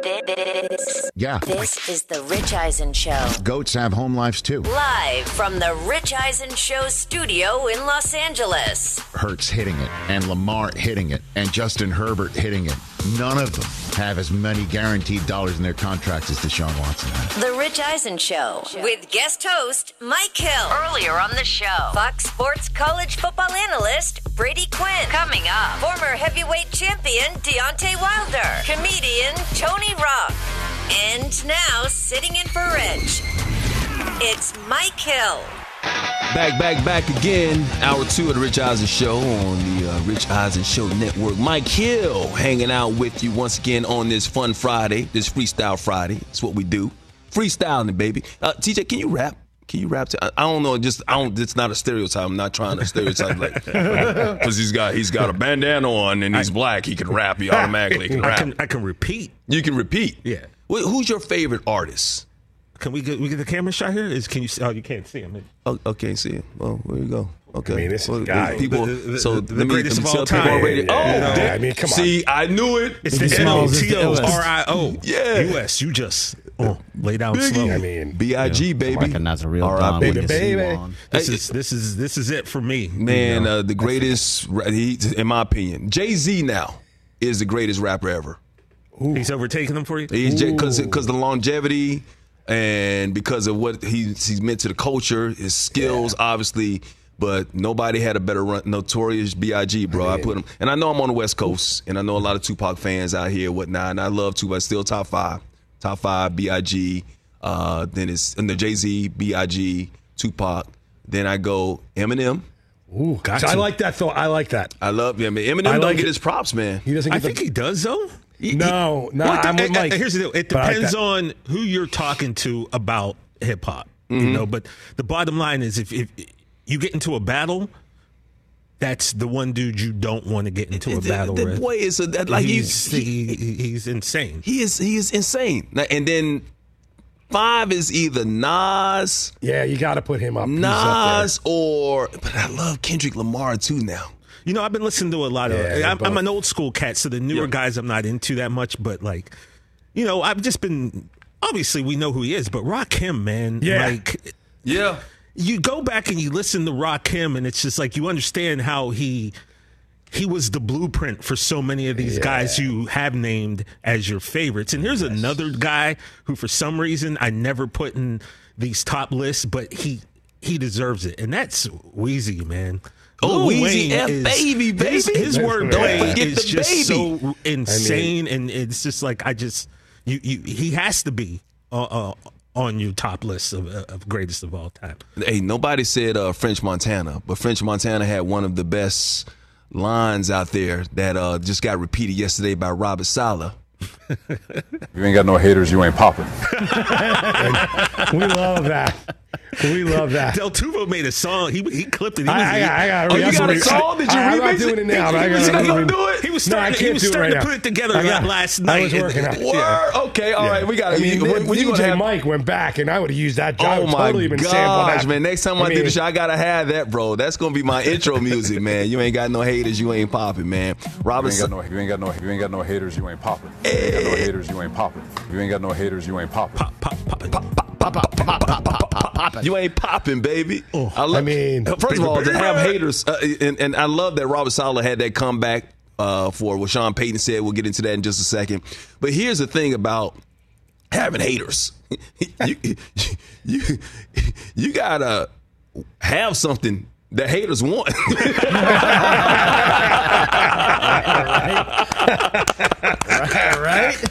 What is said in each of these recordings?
This is the Rich Eisen Show. Goats have home lives too. Live from the Rich Eisen Show studio in Los Angeles. Hurts hitting it, and Lamar hitting it, and Justin Herbert hitting it. None of them have as many guaranteed dollars in their contracts as Deshaun Watson has. The Rich Eisen Show with guest host Mike Hill. Earlier on the show, Fox Sports college football analyst Brady Quinn. Coming up, former heavyweight champion Deontay Wilder, comedian Tony Rock, and now sitting in for Rich, it's Mike Hill. Back again. Hour 2 of the Rich Eisen Show on the Rich Eisen Show Network. Mike Hill hanging out with you once again on this fun Friday, this Freestyle Friday. That's what we do. Freestyling, baby. TJ, can you rap? Can you rap? I don't know. It's not a stereotype. I'm not trying to stereotype like because he's got a bandana on and he's black. He can rap. He automatically can rap. I can repeat. You can repeat. Yeah. Who's your favorite artist? Can we get the camera shot here? Can you? Oh, you can't see him. Oh, okay, see it. Well, there you go. Okay. I mean, this guy. People. The greatest of all time. I mean, come on. See, I knew it. It's the NOTORIO. Yeah. US. You just lay down Biggie. slow. I mean, B.I.G. baby. Recognize a real Don baby, when you see baby. one. This is it for me. Man, the greatest, in my opinion, Jay-Z now is the greatest rapper ever. Ooh. He's overtaking them for you? Because the longevity and because of what he's meant to the culture, his skills, obviously. But nobody had a better run. Notorious B.I.G., bro. I put him, and I know I'm on the West Coast, and I know a lot of Tupac fans out here, whatnot. And I love Tupac. Still top five. B.I.G. Then it's the Jay-Z, B.I.G., Tupac. Then I go Eminem. Ooh, gotcha. I like that, though. I like that. I love him. Eminem don't get his props, man. He doesn't. I think he does, though. No. I'm with Mike. Here's the deal. It depends on who you're talking to about hip hop, you know. But the bottom line is, if you get into a battle, that's the one dude you don't want to get into a battle with. The boy is like he's insane. He is insane. And then 5 is either Nas. Yeah, you got to put him up. Nas but I love Kendrick Lamar too now. You know, I've been listening to a lot of. I'm an old school cat, so the newer guys I'm not into that much. But like, you know, I've just been. Obviously, we know who he is, but Rakim, man, Yeah. You go back and you listen to Rakim, and it's just like you understand how he was the blueprint for so many of these guys you have named as your favorites. And here's another guy who, for some reason, I never put in these top lists, but he deserves it, and that's Weezy, man. Oh, Weezy baby. His wordplay is just baby. so insane, and it's just like he has to be on your top list of greatest of all time. Hey, nobody said French Montana, but French Montana had one of the best lines out there that just got repeated yesterday by Robert Saleh. You ain't got no haters, you ain't popping. We love that. We love that. Del Tufo made a song. He clipped it. I got you got a song? Did you remix it? I'm not doing it now. He was starting to put it together last night. I was working on it. Word? Okay, all right. We got it. When DJ Mike went back, and I would have used that. Oh, my totally gosh, man. Next time I do the show, I got to have that, bro. That's going to be my intro music, man. You ain't got no haters, you ain't popping, man. Robert, you ain't got no haters, you ain't popping. You ain't got no haters, you ain't popping. You ain't got no haters, you ain't popping. You ain't popping, baby. First of all, to have haters, and I love that Robert Saleh had that comeback for what Sean Payton said. We'll get into that in just a second. But here's the thing about having haters. You gotta have something that haters want. Right?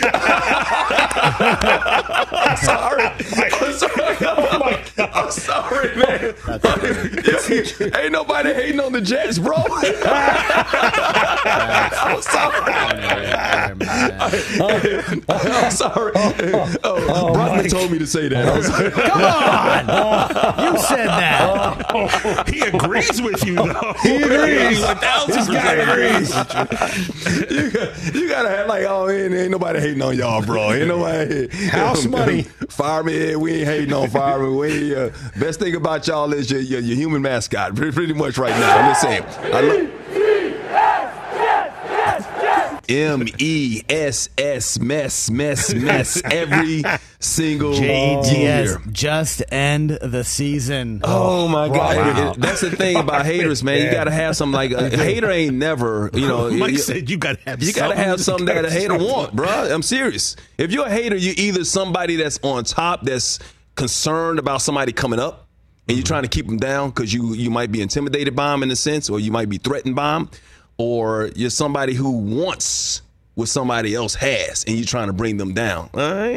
I'm sorry, man. Ain't nobody hating on the Jets, bro. I'm sorry. I'm sorry. Brockman told me to say that. Come on. You said that. He agrees with you, though. He agrees. 1,000% You gotta have like, ain't nobody hating on y'all, bro. Ain't nobody house money. Fireman, we ain't hating on fireman. Best thing about y'all is your human mascot, pretty much right now. I'm just saying. MESS, mess, every single year. JDS, just end the season. Oh my God. Wow. That's the thing about haters, man. You got to have something like a hater ain't never, Mike said you got to have you got to have something that a hater want, bro. I'm serious. If you're a hater, you're either somebody that's on top that's concerned about somebody coming up and you're trying to keep them down because you might be intimidated by them in a sense, or you might be threatened by them, or you're somebody who wants what somebody else has and you're trying to bring them down.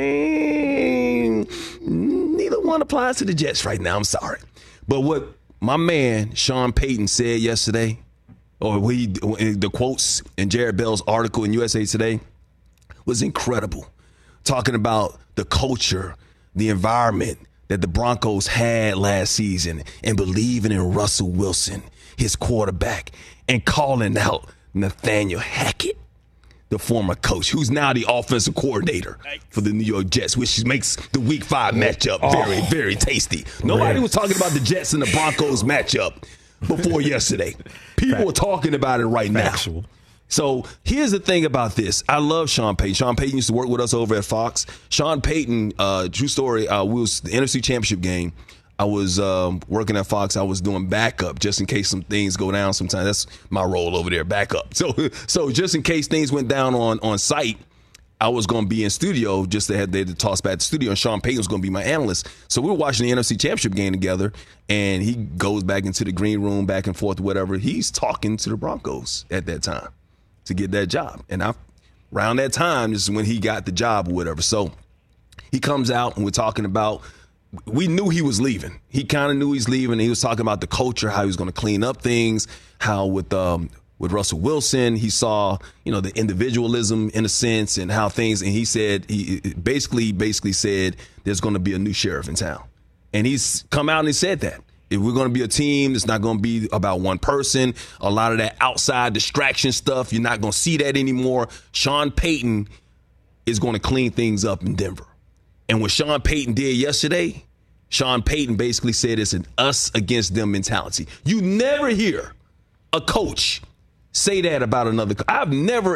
Neither one applies to the Jets right now. I'm sorry. But what my man Sean Payton said yesterday, or the quotes in Jared Bell's article in USA Today, was incredible. Talking about the culture, the environment that the Broncos had last season and believing in Russell Wilson, his quarterback, and calling out Nathaniel Hackett, the former coach, who's now the offensive coordinator for the New York Jets, which makes the Week 5 matchup very, very tasty. Nobody was talking about the Jets and the Broncos matchup before yesterday. People were talking about it right now. So here's the thing about this. I love Sean Payton. Sean Payton used to work with us over at Fox. Sean Payton, true story, we was the NFC Championship game. I was working at Fox. I was doing backup just in case some things go down sometimes. That's my role over there, backup. So just in case things went down on site, I was going to be in studio just they had to toss back to the studio, and Sean Payton was going to be my analyst. So we were watching the NFC Championship game together, and he goes back into the green room, back and forth, whatever. He's talking to the Broncos at that time to get that job. And around that time is when he got the job or whatever. So he comes out, and we're talking about, we knew he was leaving. He kind of knew he's leaving. And he was talking about the culture, how he was going to clean up things, how with Russell Wilson, he saw, the individualism in a sense and how things, and he said, he basically said there's going to be a new sheriff in town. And he's come out and he said that. If we're going to be a team, it's not going to be about one person. A lot of that outside distraction stuff, you're not going to see that anymore. Sean Payton is going to clean things up in Denver. And what Sean Payton did yesterday, Sean Payton basically said it's an us against them mentality. You never hear a coach say that about another. I've never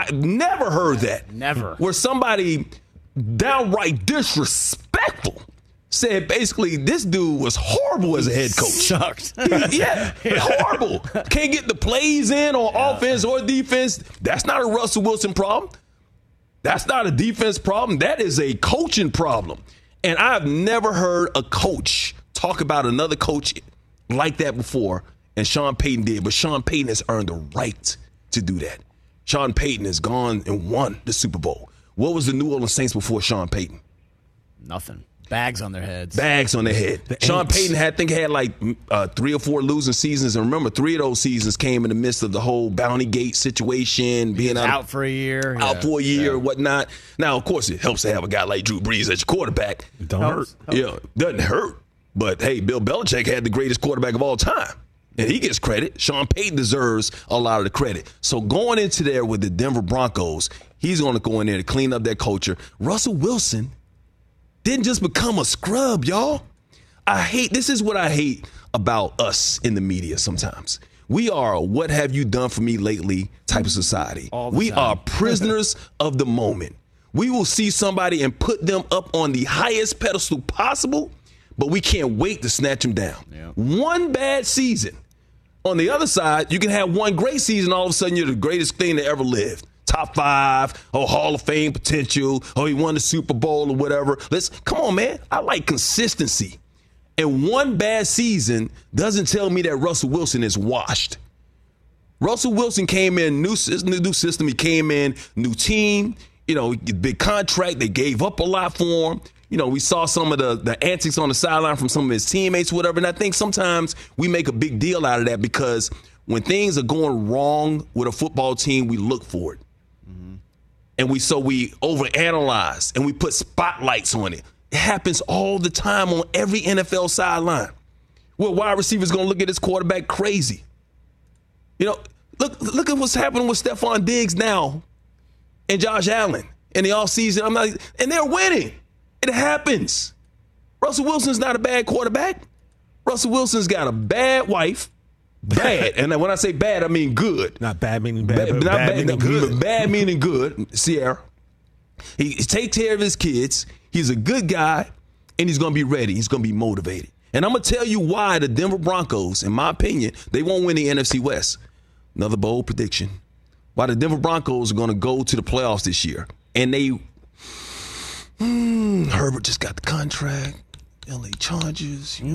heard that. Never. Where somebody downright disrespectful said basically this dude was horrible as a head coach. Sucked. Horrible. Can't get the plays in on offense or defense. That's not a Russell Wilson problem. That's not a defense problem. That is a coaching problem. And I've never heard a coach talk about another coach like that before, and Sean Payton did. But Sean Payton has earned the right to do that. Sean Payton has gone and won the Super Bowl. What was the New Orleans Saints before Sean Payton? Nothing. Bags on their heads. Bags on their head. Sean Payton had 3 or 4 losing seasons. And remember, 3 of those seasons came in the midst of the whole Bounty Gate situation, being out for a year. Whatnot. Now, of course, it helps to have a guy like Drew Brees as your quarterback. Don't hurt. Yeah, doesn't hurt. But, hey, Bill Belichick had the greatest quarterback of all time. And he gets credit. Sean Payton deserves a lot of the credit. So going into there with the Denver Broncos, he's going to go in there to clean up that culture. Russell Wilson didn't just become a scrub, y'all. This is what I hate about us in the media sometimes. We are a what have you done for me lately type of society. We are prisoners of the moment. We will see somebody and put them up on the highest pedestal possible, but we can't wait to snatch them down. Yep. One bad season. On the other side, you can have one great season, all of a sudden you're the greatest thing that ever lived. Top 5, Hall of Fame potential, he won the Super Bowl or whatever. Come on, man. I like consistency. And one bad season doesn't tell me that Russell Wilson is washed. Russell Wilson came in, new system. He came in, new team, big contract. They gave up a lot for him. We saw some of the antics on the sideline from some of his teammates, whatever. And I think sometimes we make a big deal out of that because when things are going wrong with a football team, we look for it. And we overanalyze and we put spotlights on it. It happens all the time on every NFL sideline. Where wide receivers going to look at this quarterback crazy. Look at what's happening with Stephon Diggs now and Josh Allen in the offseason. And they're winning. It happens. Russell Wilson's not a bad quarterback. Russell Wilson's got a bad wife. Bad. And when I say bad, I mean good. Not bad meaning bad, but not bad meaning good. Bad meaning good. Sierra. He takes care of his kids. He's a good guy, and he's going to be ready. He's going to be motivated. And I'm going to tell you why the Denver Broncos, in my opinion, they won't win the NFC West. Another bold prediction. Why the Denver Broncos are going to go to the playoffs this year. And Herbert just got the contract. LA Chargers. They're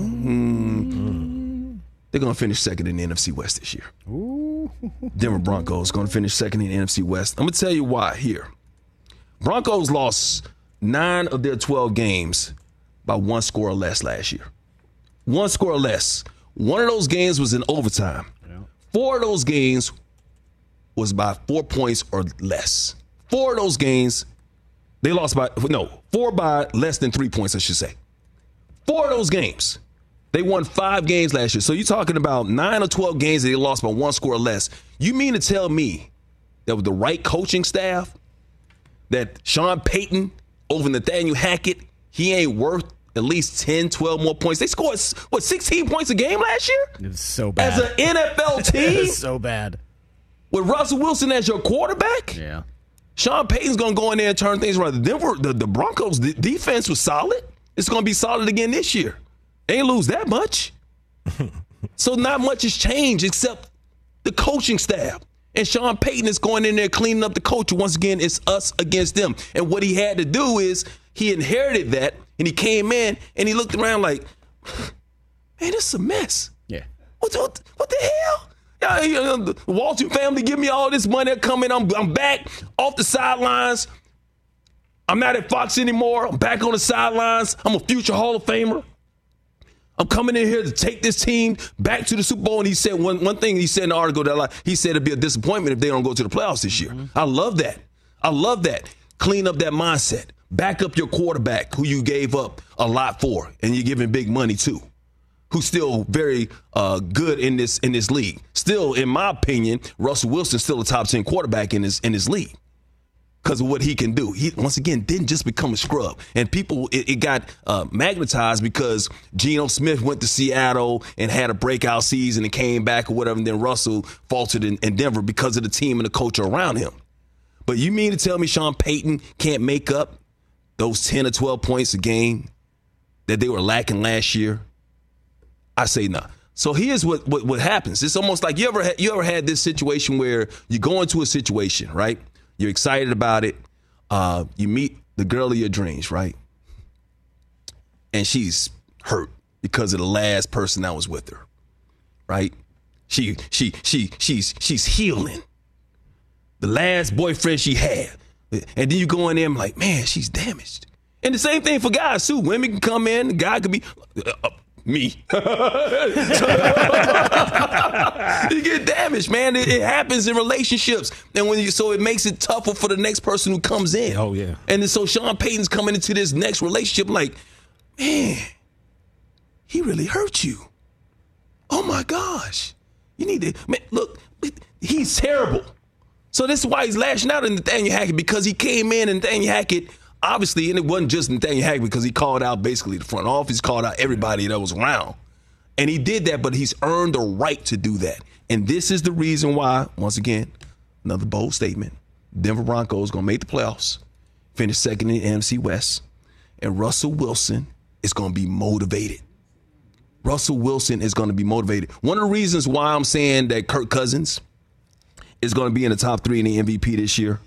going to finish second in the NFC West this year. Ooh. Denver Broncos going to finish second in the NFC West. I'm going to tell you why here. Broncos lost 9 of their 12 games by 1 score or less last year. 1 score or less. One of those games was in overtime. 4 of those games was by 4 points or less. 4 of those games, they lost by, 4 by less than 3 points, I should say. 4 of those games. They won 5 games last year. So you're talking about 9 or 12 games that they lost by 1 score or less. You mean to tell me that with the right coaching staff, that Sean Payton over Nathaniel Hackett, he ain't worth at least 10, 12 more points? They scored, 16 points a game last year? It was so bad. As an NFL team? It was so bad. With Russell Wilson as your quarterback? Yeah. Sean Payton's going to go in there and turn things around. The Broncos' defense was solid. It's going to be solid again this year. They ain't lose that much. So not much has changed except the coaching staff. And Sean Payton is going in there cleaning up the culture. Once again, it's us against them. And what he had to do is he inherited that, and he came in, and he looked around like, man, this is a mess. Yeah. What the hell? The Walton family give me all this money. They're coming. I'm back off the sidelines. I'm not at Fox anymore. I'm back on the sidelines. I'm a future Hall of Famer. I'm coming in here to take this team back to the Super Bowl. And he said one thing he said in the article that he said it'd be a disappointment if they don't go to the playoffs this year. I love that. I love that. Clean up that mindset. Back up your quarterback who you gave up a lot for and you're giving big money to, who's still very good in this league. Still, in my opinion, Russell Wilson's still a top 10 quarterback in his league because of what he can do. He, once again, didn't just become a scrub. And people, it got magnetized because Geno Smith went to Seattle and had a breakout season and came back or whatever, and then Russell faltered in Denver because of the team and the culture around him. But you mean to tell me Sean Payton can't make up those 10 or 12 points a game that they were lacking last year? I say no. So here's what happens. It's almost like you ever had this situation where you go into a situation, right? You're excited about it. You meet the girl of your dreams, right? And she's hurt because of the last person that was with her, right? She's healing. The last boyfriend she had. And then you go in there and I'm like, man, she's damaged. And the same thing for guys too. Women can come in, the guy could be me. You get damaged, man. It happens in relationships. And so it makes it tougher for the next person who comes in. Oh, yeah. And then so Sean Payton's coming into this next relationship like, man, he really hurt you. Oh my gosh. You need to, man, look, he's terrible. So this is why he's lashing out at Nathaniel Hackett, because he came in and Nathaniel Hackett, obviously, and it wasn't just Nathaniel Hackett, because he called out basically the front office, called out everybody that was around. And he did that, but he's earned the right to do that. And this is the reason why, once again, another bold statement, Denver Broncos going to make the playoffs, finish second in the NFC West, and Russell Wilson is going to be motivated. Russell Wilson is going to be motivated. One of the reasons why I'm saying that Kirk Cousins is going to be in the top 3 in the MVP this year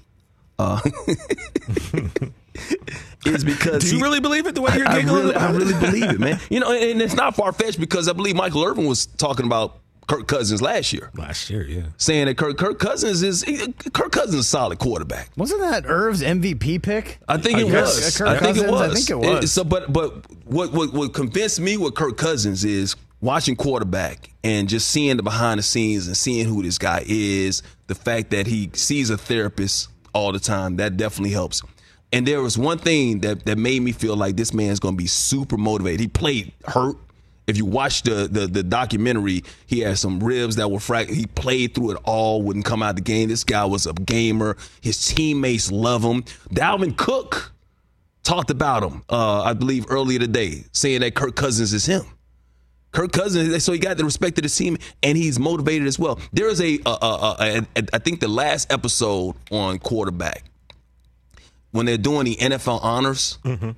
is because do you really believe it the way you're giggling? I really believe it, man. You know, and it's not far-fetched because I believe Michael Irvin was talking about Kirk Cousins last year. Yeah. Saying that Kirk Cousins is a solid quarterback. Wasn't that Irv's MVP pick? I think it was. I think it was. So, but what convinced me with Kirk Cousins is watching quarterback and just seeing the behind the scenes and seeing who this guy is, the fact that he sees a therapist all the time, that definitely helps. And there was one thing that made me feel like this man's going to be super motivated. He played hurt. If you watch the documentary, he had some ribs that were fractured. He played through it all, wouldn't come out the game. This guy was a gamer. His teammates love him. Dalvin Cook talked about him, I believe, earlier today, saying that Kirk Cousins is him. Kirk Cousins, so he got the respect of the team, and he's motivated as well. There is I think the last episode on quarterback, when they're doing the NFL honors,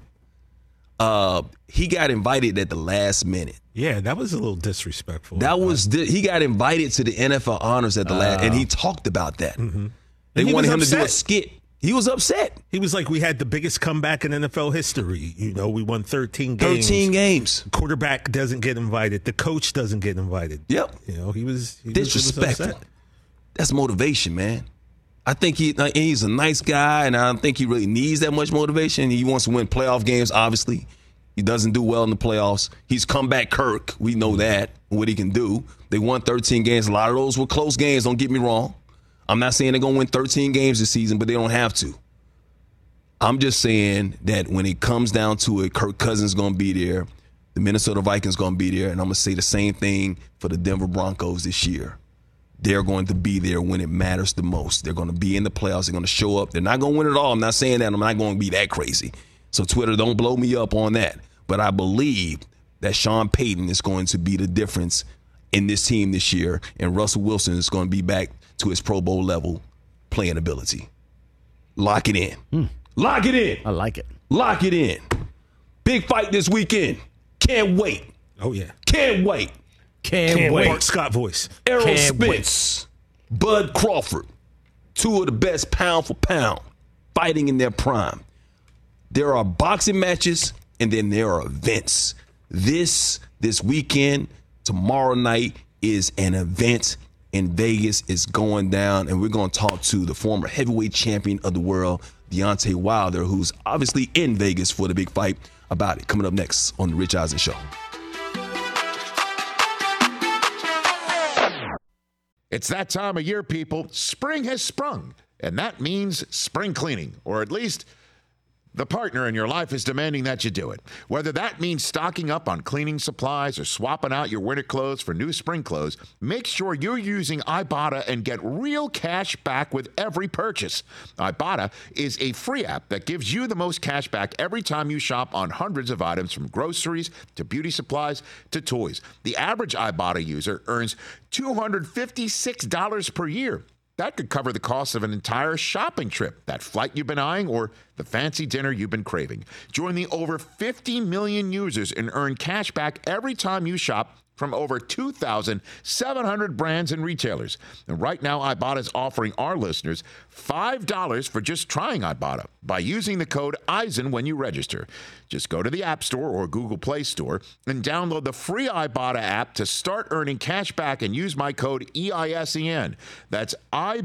he got invited at the last minute. Yeah, that was a little disrespectful. He got invited to the NFL honors at the last, and he talked about that. They wanted him to do a skit. He was upset. He was like, we had the biggest comeback in NFL history. You know, we won 13 games. 13 games. Quarterback doesn't get invited. The coach doesn't get invited. Yep. You know, he was disrespectful. That's motivation, man. I think he's a nice guy, and I don't think he really needs that much motivation. He wants to win playoff games, obviously. He doesn't do well in the playoffs. He's comeback Kirk. We know that, what he can do. They won 13 games. A lot of those were close games, don't get me wrong. I'm not saying they're going to win 13 games this season, but they don't have to. I'm just saying that when it comes down to it, Kirk Cousins is going to be there. The Minnesota Vikings going to be there. And I'm going to say the same thing for the Denver Broncos this year. They're going to be there when it matters the most. They're going to be in the playoffs. They're going to show up. They're not going to win it all. I'm not saying that. I'm not going to be that crazy. So Twitter, don't blow me up on that. But I believe that Sean Payton is going to be the difference in this team this year. And Russell Wilson is going to be back to his Pro Bowl level playing ability. Lock it in. Lock it in. I like it. Lock it in. Big fight this weekend. Can't wait. Oh, yeah. Can't wait. Can't wait. Mark Scott voice. Errol Spence, Bud Crawford, two of the best pound for pound fighting in their prime. There are boxing matches, and then there are events. This weekend, tomorrow night, is an event in Vegas. Is going down, and we're going to talk to the former heavyweight champion of the world, Deontay Wilder, who's obviously in Vegas for the big fight, about it. Coming up next on The Rich Eisen Show. It's that time of year, people. Spring has sprung, and that means spring cleaning, or at least the partner in your life is demanding that you do it. Whether that means stocking up on cleaning supplies or swapping out your winter clothes for new spring clothes, make sure you're using Ibotta and get real cash back with every purchase. Ibotta is a free app that gives you the most cash back every time you shop on hundreds of items, from groceries to beauty supplies to toys. The average Ibotta user earns $256 per year. That could cover the cost of an entire shopping trip, that flight you've been eyeing, or the fancy dinner you've been craving. Join the over 50 million users and earn cash back every time you shop from over 2,700 brands and retailers. And right now, Ibotta is offering our listeners $5 for just trying Ibotta by using the code EISEN when you register. Just go to the App Store or Google Play Store and download the free Ibotta app to start earning cash back and use my code EISEN. That's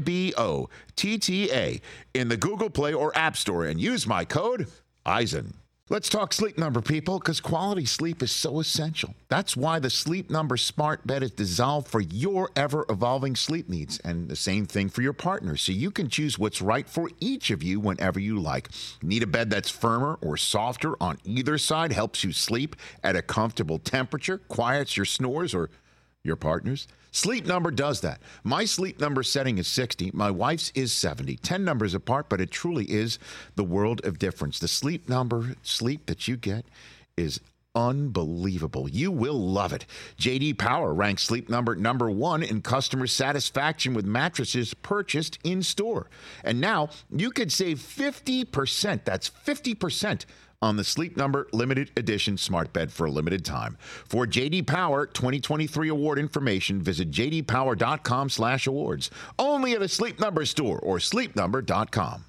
IBOTTA in the Google Play or App Store, and use my code EISEN. Let's talk Sleep Number, people, because quality sleep is so essential. That's why the Sleep Number smart bed is designed for your ever-evolving sleep needs, and the same thing for your partner, so you can choose what's right for each of you whenever you like. Need a bed that's firmer or softer on either side, helps you sleep at a comfortable temperature, quiets your snores or your partner's? Sleep Number does that. My Sleep Number setting is 60. My wife's is 70. 10 numbers apart, but it truly is the world of difference. The Sleep Number sleep that you get is unbelievable. You will love it. J.D. Power ranks Sleep Number #1 in customer satisfaction with mattresses purchased in store. And now you could save 50%. That's 50% on the Sleep Number limited edition smart bed for a limited time. For J.D. Power 2023 award information, visit jdpower.com/awards. Only at a Sleep Number store or sleepnumber.com.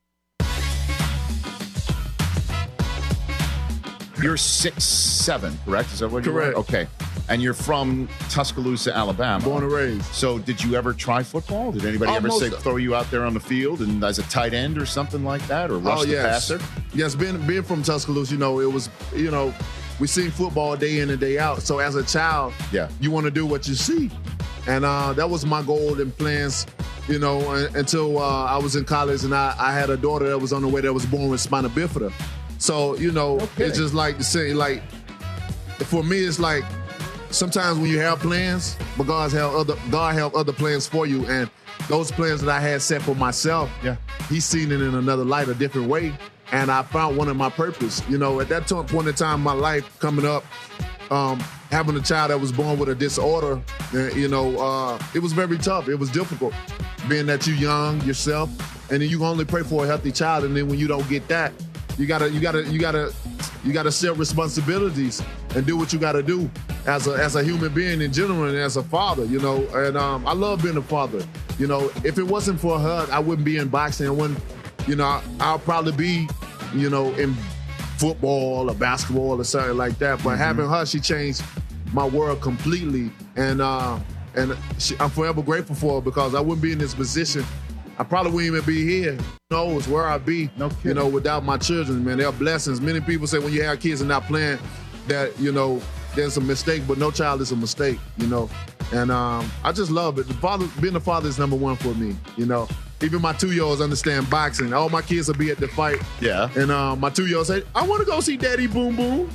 You're 6'7", correct? Is that what you're Correct. Okay. And you're from Tuscaloosa, Alabama. Born and raised. So did you ever try football? Did anybody ever Almost. throw you out there on the field and as a tight end or something like that, or rush the passer? Yes, being from Tuscaloosa, it was, we seen football day in and day out. So as a child, you want to do what you see. And that was my goal and plans, until I was in college, and I had a daughter that was on the way that was born with spina bifida. So, It's just like the same, like, for me, it's like sometimes when you have plans, but God have other plans for you. And those plans that I had set for myself, He's seen it in another light, a different way. And I found one of my purpose. At that point in time in my life coming up, having a child that was born with a disorder, it was very tough. It was difficult being that you're young yourself, and then you can only pray for a healthy child. And then when you don't get that, you gotta set responsibilities and do what you gotta do as a human being in general and as a father, And I love being a father. If it wasn't for her, I wouldn't be in boxing. I wouldn't, I'll probably be, in football or basketball or something like that. But having her, she changed my world completely. And I'm forever grateful for her, because I wouldn't be in this position. I probably wouldn't even be here. Who knows where I'd be, without my children, man. They're blessings. Many people say when you have kids and not playing that, there's a mistake, but no child is a mistake, And I just love it. Being a father is number one for me, Even my 2-year-olds understand boxing. All my kids will be at the fight. Yeah. And my 2-year-old say, I want to go see Daddy Boom Boom.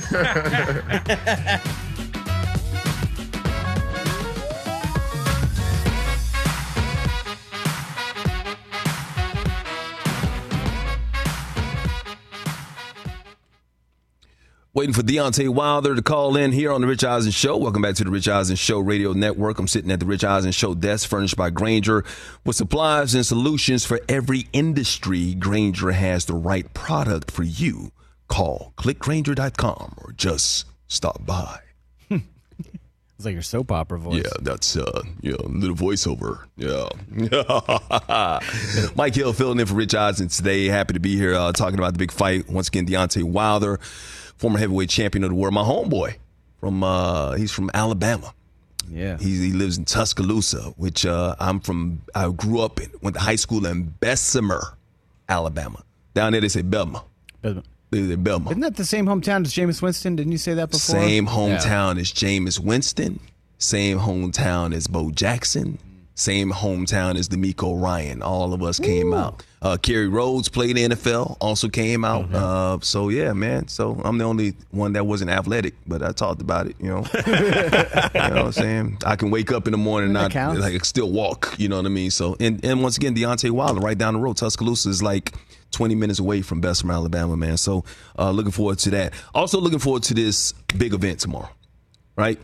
Waiting for Deontay Wilder to call in here on the Rich Eisen Show. Welcome back to the Rich Eisen Show Radio Network. I'm sitting at the Rich Eisen Show desk, furnished by Grainger, with supplies and solutions for every industry. Grainger has the right product for you. Call clickgrainger.com or just stop by. It's like your soap opera voice. Yeah, that's little voiceover. Yeah. Mike Hill filling in for Rich Eisen today. Happy to be here talking about the big fight. Once again, Deontay Wilder, former heavyweight champion of the world. My homeboy he's from Alabama. Yeah. He lives in Tuscaloosa, which I grew up in. Went to high school in Bessemer, Alabama. Down there they say Belma. Belma. Isn't that the same hometown as Jameis Winston? Didn't you say that before? Same hometown as Jameis Winston. Same hometown as Bo Jackson. Same hometown as D'Amico Ryan. All of us came out. Kerry Rhodes played in the NFL, also came out. Mm-hmm. So, yeah, man. So I'm the only one that wasn't athletic, but I talked about it, You know what I'm saying? I can wake up in the morning and I still walk, you know what I mean? So, and once again, Deontay Wilder, right down the road. Tuscaloosa is like 20 minutes away from Bessemer, Alabama, man. So looking forward to that. Also looking forward to this big event tomorrow, right?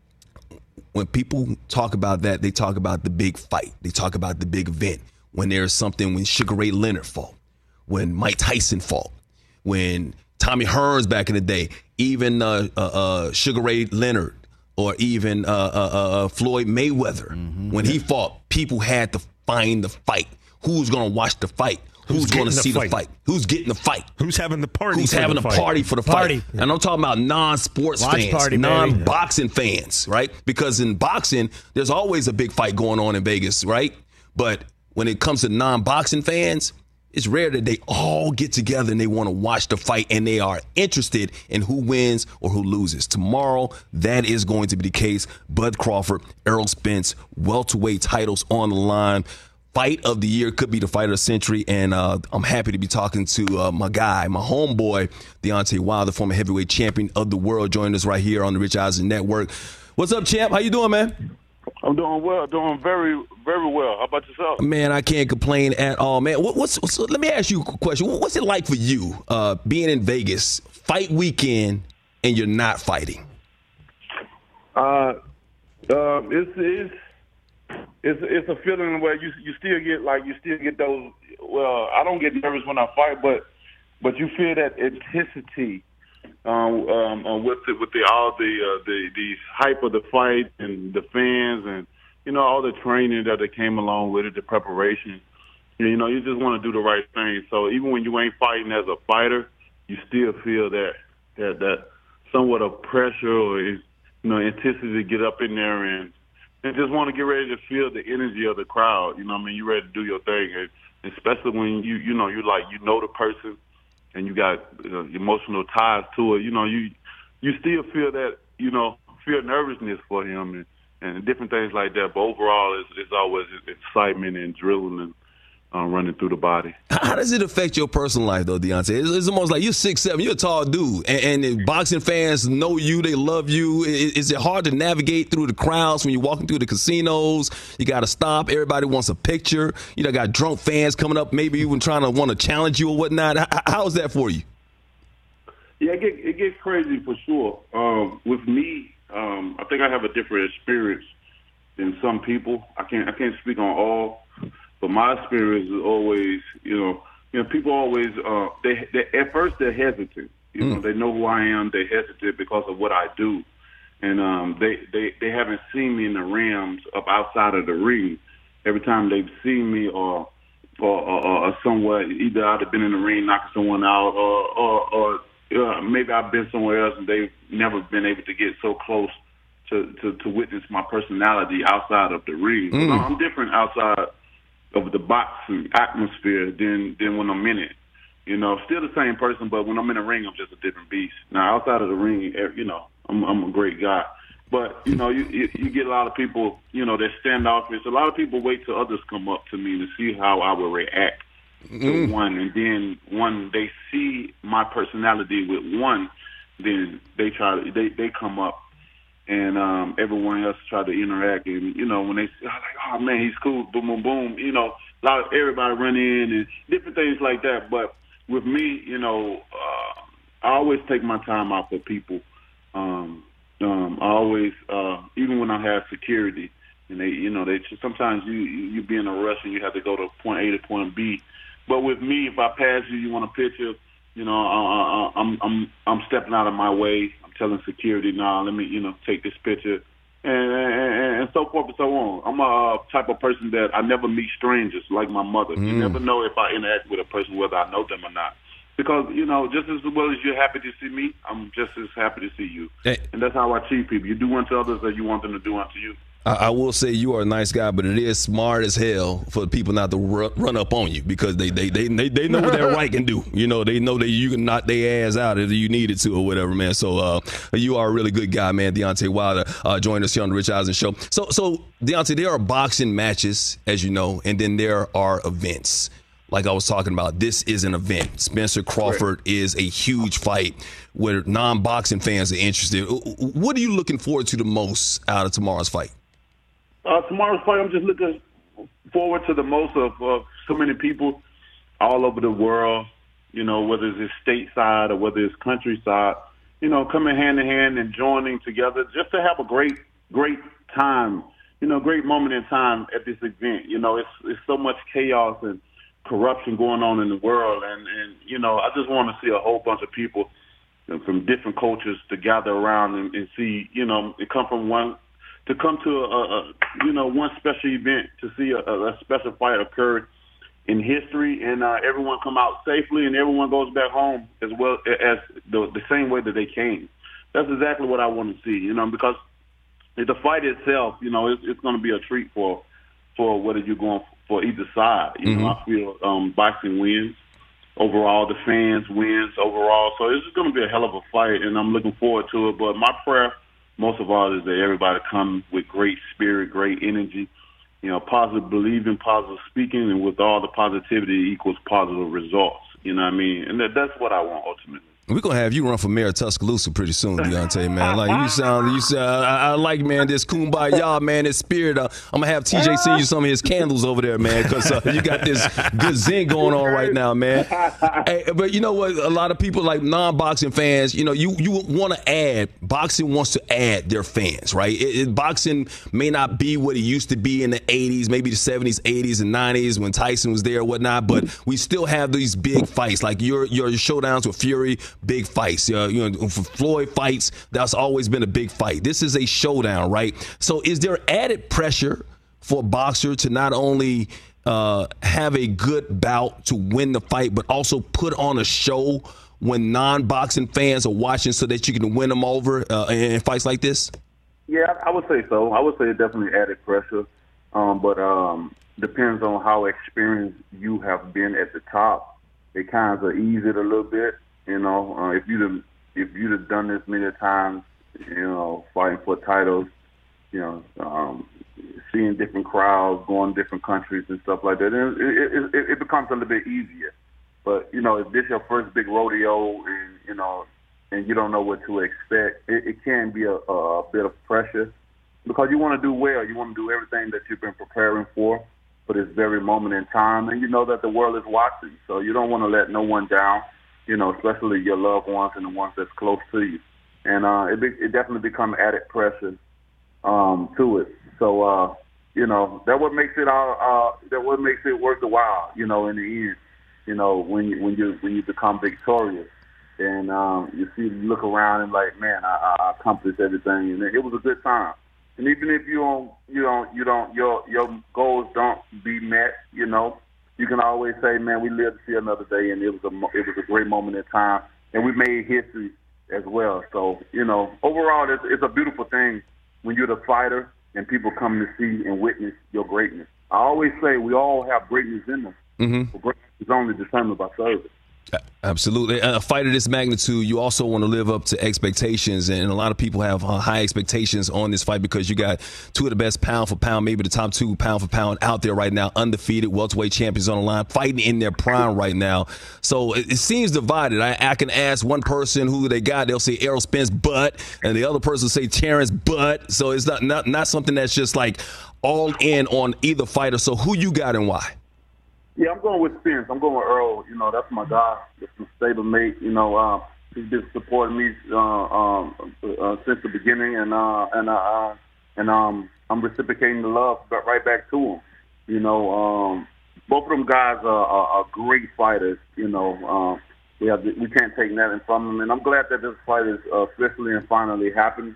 When people talk about that, they talk about the big fight. They talk about the big event. When there's something, when Sugar Ray Leonard fought, when Mike Tyson fought, when Tommy Hearns back in the day, even Sugar Ray Leonard, or even Floyd Mayweather, when he fought, people had to find the fight. Who's going to watch the fight? Who's going to see the fight? Who's getting the fight? Who's having the party? Who's having a party for the fight? And I'm talking about non-sports fans, non-boxing fans, right? Because in boxing, there's always a big fight going on in Vegas, right? But when it comes to non-boxing fans, it's rare that they all get together and they want to watch the fight and they are interested in who wins or who loses. Tomorrow, that is going to be the case. Bud Crawford, Errol Spence, welterweight titles on the line. Fight of the year, could be the fight of the century, and I'm happy to be talking to my guy, my homeboy, Deontay Wilder, former heavyweight champion of the world, joining us right here on the Rich Eisen Network. What's up, champ? How you doing, man? I'm doing well, doing very, very well. How about yourself? Man, I can't complain at all, man. Let me ask you a question. What's it like for you being in Vegas, fight weekend, and you're not fighting? It's a feeling where you still get those. Well, I don't get nervous when I fight, but you feel that intensity with all the hype of the fight and the fans and all the training that came along with it, the preparation. You just want to do the right thing. So even when you ain't fighting as a fighter, you still feel that somewhat of pressure or intensity to get up in there and just want to get ready to feel the energy of the crowd. You're ready to do your thing, and especially when you know the person and you got emotional ties to it. You still feel that feel nervousness for him and different things like that. But overall, it's always excitement and adrenaline running through the body. How does it affect your personal life, though, Deontay? It's almost like you're 6'7", you're a tall dude, and boxing fans know you, they love you. Is it hard to navigate through the crowds when you're walking through the casinos? You got to stop. Everybody wants a picture. Got drunk fans coming up, maybe even trying to want to challenge you or whatnot. How is that for you? Yeah, it gets crazy for sure. With me, I think I have a different experience than some people. I can't speak on all, but my experience is always, people always they at first they're hesitant. They know who I am. They're hesitant because of what I do, and they haven't seen me in the realms of outside of the ring. Every time they've seen me or somewhat, either I'd have been in the ring knocking someone out, or maybe I've been somewhere else and they've never been able to get so close to witness my personality outside of the ring. I'm different outside of the boxing atmosphere than when I'm in it. Still the same person, but when I'm in the ring, I'm just a different beast. Now, outside of the ring, I'm a great guy. But, you get a lot of people, they're standoffish. A lot of people wait till others come up to me to see how I will react to one. And then when they see my personality with one, then they come up and everyone else try to interact. And, when they say, oh, man, he's cool, boom, boom, boom, everybody run in and different things like that. But with me, I always take my time out for people. I always, even when I have security, and they sometimes you be in a rush and you have to go to point A to point B. But with me, if I pass you want a picture, I'm stepping out of my way. I'm telling security, nah, let me, take this picture, and so forth and so on. I'm a type of person that I never meet strangers like my mother. You never know if I interact with a person whether I know them or not. Because, just as well as you're happy to see me, I'm just as happy to see you. Hey. And that's how I treat people. You do unto others as you want them to do unto you. I will say you are a nice guy, but it is smart as hell for people not to run up on you because they know what their right can do. They know that you can knock their ass out if you needed to or whatever, man. So you are a really good guy, man. Deontay Wilder joined us here on the Rich Eisen Show. So Deontay, there are boxing matches, as you know, and then there are events. Like I was talking about, this is an event. Spencer Crawford is a huge fight where non-boxing fans are interested. What are you looking forward to the most out of tomorrow's fight? Tomorrow's fight, I'm just looking forward to the most of so many people all over the world, whether it's stateside or whether it's countryside, coming hand in hand and joining together just to have a great time, great moment in time at this event. It's so much chaos and corruption going on in the world, and I just want to see a whole bunch of people from different cultures to gather around and see, to come to a one special event to see a special fight occur in history, and everyone come out safely and everyone goes back home as well as the same way that they came. That's exactly what I want to see, because the fight itself, it's going to be a treat for whether you're going for either side. I feel boxing wins overall, the fans wins overall. So it's just going to be a hell of a fight, and I'm looking forward to it. But my prayer, most of all, is that everybody come with great spirit, great energy, positive believing, positive speaking, and with all the positivity equals positive results. You know what I mean? And that's what I want ultimately. We're going to have you run for mayor of Tuscaloosa pretty soon, Deontay, man. Like, you sound, I like, man, this kumbaya, man, this spirit. I'm going to have TJ send you some of his candles over there, man, because you got this good zen going on right now, man. Hey, but you know what? A lot of people, like non-boxing fans, you want to add, boxing wants to add their fans, right? Boxing may not be what it used to be in the 80s, maybe the 70s, 80s, and 90s when Tyson was there or whatnot, but we still have these big fights, like your showdowns with Fury, big fights. For Floyd fights, that's always been a big fight. This is a showdown, right? So is there added pressure for a boxer to not only have a good bout to win the fight, but also put on a show when non-boxing fans are watching so that you can win them over in fights like this? Yeah, I would say so. I would say it definitely added pressure, but depends on how experienced you have been at the top. It kind of eases it a little bit. If you'd have done this many times, fighting for titles, seeing different crowds, going to different countries and stuff like that, it becomes a little bit easier. But if this is your first big rodeo and you don't know what to expect, it can be a bit of pressure because you want to do well. You want to do everything that you've been preparing for this very moment in time, and you know that the world is watching, so you don't want to let no one down. Especially your loved ones and the ones that's close to you. and it definitely become added pressure to it. So that what makes it worth the while. In the end, when you become victorious, and you look around and like, man, I accomplished everything, and it was a good time. And even if your goals don't be met, you can always say, man, we lived to see another day, and it was a great moment in time, and we made history as well. So, overall, it's a beautiful thing when you're the fighter and people come to see and witness your greatness. I always say we all have greatness in us, but greatness is only determined by service. Absolutely. A fight of this magnitude, you also want to live up to expectations, and a lot of people have high expectations on this fight because you got two of the best pound for pound, maybe the top 2 pound for pound out there right now, undefeated welterweight champions on the line, fighting in their prime right now. So it seems divided. I can ask one person who they got, they'll say Errol Spence butt, and the other person will say Terrence butt. So it's not something that's just like all in on either fighter. So who you got and why? Yeah, I'm going with Spence. I'm going with Earl. That's my guy. That's my stablemate. He's been supporting me since the beginning, and I'm reciprocating the love right back to him. Both of them guys are great fighters. We can't take nothing from them, and I'm glad that this fight is officially and finally happening.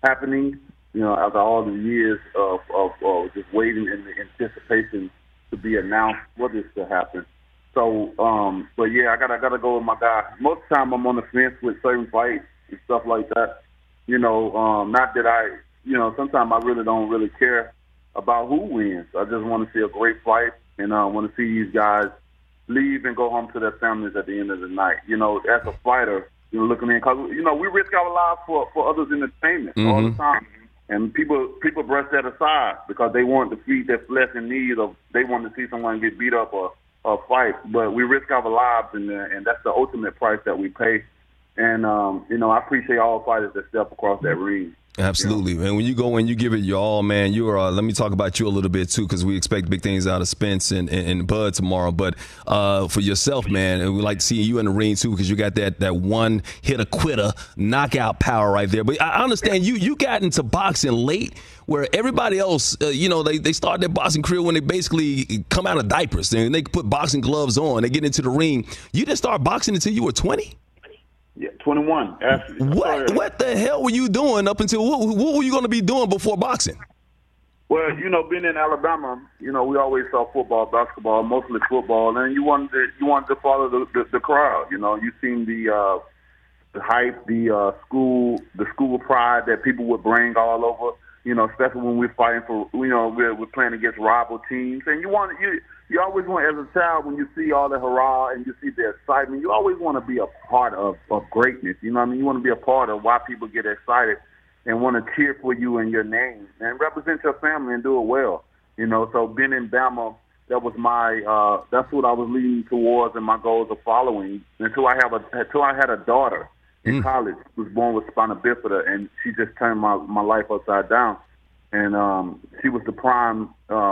After all the years of just waiting in the anticipation to be announced for this to happen. So, but yeah, I gotta go with my guy. Most of the time I'm on the fence with certain fights and stuff like that. Not that sometimes I really don't really care about who wins. I just want to see a great fight, and I want to see these guys leave and go home to their families at the end of the night. As a fighter, looking in, because we risk our lives for others' entertainment all the time. And people brush that aside because they want to feed their flesh in need of, they want to see someone get beat up or fight. But we risk our lives, and that's the ultimate price that we pay. And, I appreciate all fighters that step across that ring. Absolutely, man. When you go in, you give it your all, man. You are. Let me talk about you a little bit too, because we expect big things out of Spence and Bud tomorrow. But for yourself, man, and we like to see you in the ring too, because you got that one hitter quitter knockout power right there. But I understand you got into boxing late, where everybody else, they start their boxing career when they basically come out of diapers and they put boxing gloves on. They get into the ring. You didn't start boxing until you were 20. Yeah, 21. Absolutely. What the hell were you doing up until what were you going to be doing before boxing? Well, being in Alabama, we always saw football, basketball, mostly football, and you wanted to follow the crowd. You seen the hype, the school pride that people would bring all over. Especially when we're fighting for, we're playing against rival teams, and you always want, as a child, when you see all the hurrah and you see the excitement, you always want to be a part of greatness. You want to be a part of why people get excited and want to cheer for you and your name and represent your family and do it well. So being in Bama, that was that's what I was leading towards, and my goals of following until I had a daughter in college who was born with spina bifida, and she just turned my life upside down. And she was the prime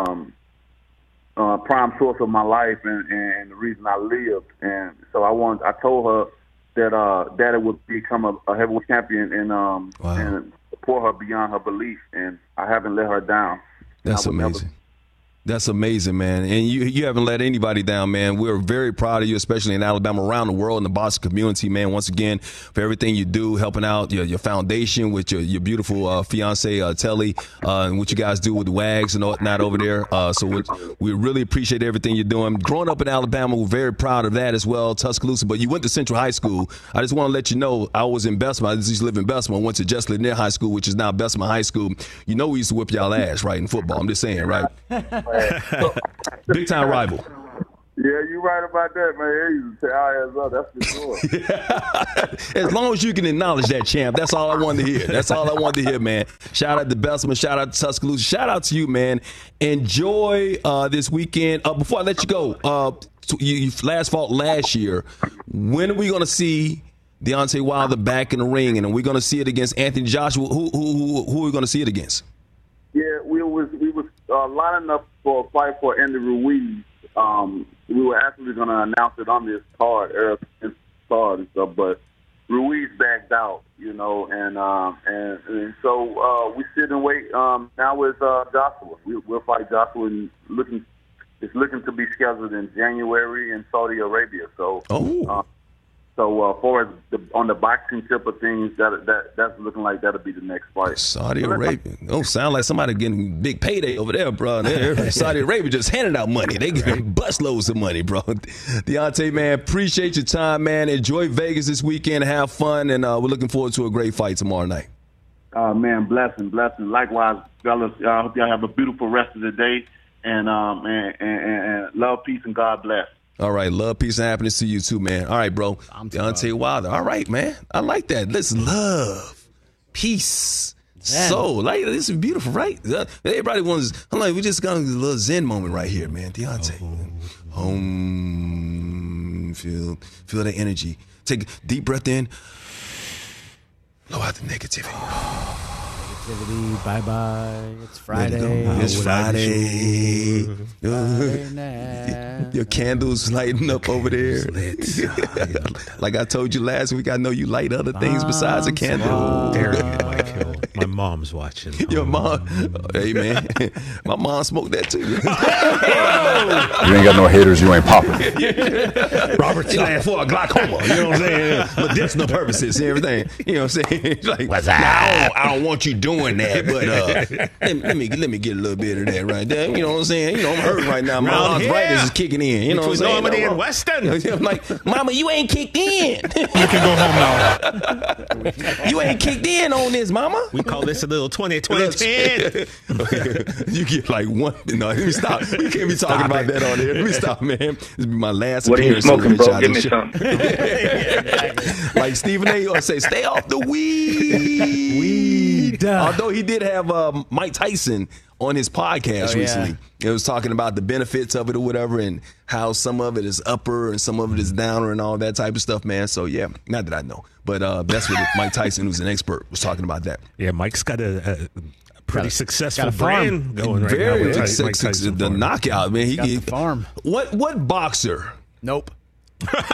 source of my life and the reason I lived. And so I told her that Daddy would become a heavyweight champion and support her beyond her belief, and I haven't let her down. That's amazing. That's amazing, man. And you haven't let anybody down, man. We're very proud of you, especially in Alabama, around the world, in the boxing community, man. Once again, for everything you do, helping out your foundation with your beautiful fiance, Telly, and what you guys do with the WAGs and whatnot over there. So we really appreciate everything you're doing. Growing up in Alabama, we're very proud of that as well, Tuscaloosa. But you went to Central High School. I just want to let you know, I was in Bessemer. I used to live in Bessemer. I went to Jesse Lanier High School, which is now Bessemer High School. We used to whip y'all ass, right, in football. I'm just saying, right? Big time rival. Yeah, you're right about that, man. They used to tear our ass up, that's for sure. As long as you can acknowledge that, champ, that's all I wanted to hear. That's all I wanted to hear, man. Shout out to Bessemer, shout out to Tuscaloosa, shout out to you, man. Enjoy this weekend. Before I let you go, you last fought last year. When are we going to see Deontay Wilder back in the ring, and are we going to see it against Anthony Joshua? Who are we going to see it against? Yeah, we was lining up for a fight for Andy Ruiz. We were actually going to announce it on this card, and stuff, but Ruiz backed out, and so we sit and wait. Now with Joshua, we'll fight Joshua, and it's looking to be scheduled in January in Saudi Arabia. So, far as on the boxing tip of things, that's looking like that'll be the next fight. Saudi Arabia. Don't sound like somebody getting big payday over there, bro. Saudi Arabia just handing out money. They giving busloads of money, bro. Deontay, man, appreciate your time, man. Enjoy Vegas this weekend. Have fun, and we're looking forward to a great fight tomorrow night. Man, blessing. Likewise, fellas. I hope y'all have a beautiful rest of the day, and love, peace, and God bless. All right, love, peace, and happiness to you too, man. All right, bro. Deontay Wilder. All right, man. I like that. Listen, love, peace, soul. Like, this is beautiful, right? Everybody wants. I'm like, we just got a little Zen moment right here, man. Deontay, feel the energy. Take a deep breath in. Blow out the negativity. Bye-bye. It's Friday. It's Friday. Your candles lighting up over there. Like I told you last week, I know you light other things besides a candle. My mom's watching. Your mom? Hey, man. My mom smoked that too. You ain't got no haters, you ain't popping. Robert's like for a glaucoma. You know what I'm saying? Medicinal purposes and everything. You know what I'm saying? Like, I don't want you doing that, but let me get a little bit of that right there. You know what I'm saying? You know, I'm hurting right now. My arthritis is kicking in. You know what I'm saying? Normandy and Weston. I'm like, Mama, you ain't kicked in. You can go home now. You ain't kicked in on this, Mama. We call this a little 20-20-10. You get like one. No, let me stop. We can't be talking about that on there. Let me stop, man. This will be my last appearance. What are you smoking, bro? Give me some. Like Stephen A. or say, stay off the weed. Although he did have Mike Tyson on his podcast recently. It was talking about the benefits of it or whatever, and how some of it is upper and some of it is downer and all that type of stuff, man. So, yeah, not that I know. But that's what Mike Tyson, who's an expert, was talking about that. Yeah, Mike's got a pretty successful brand going right now. Very successful. The knockout, man. He got the farm. What boxer? Nope. None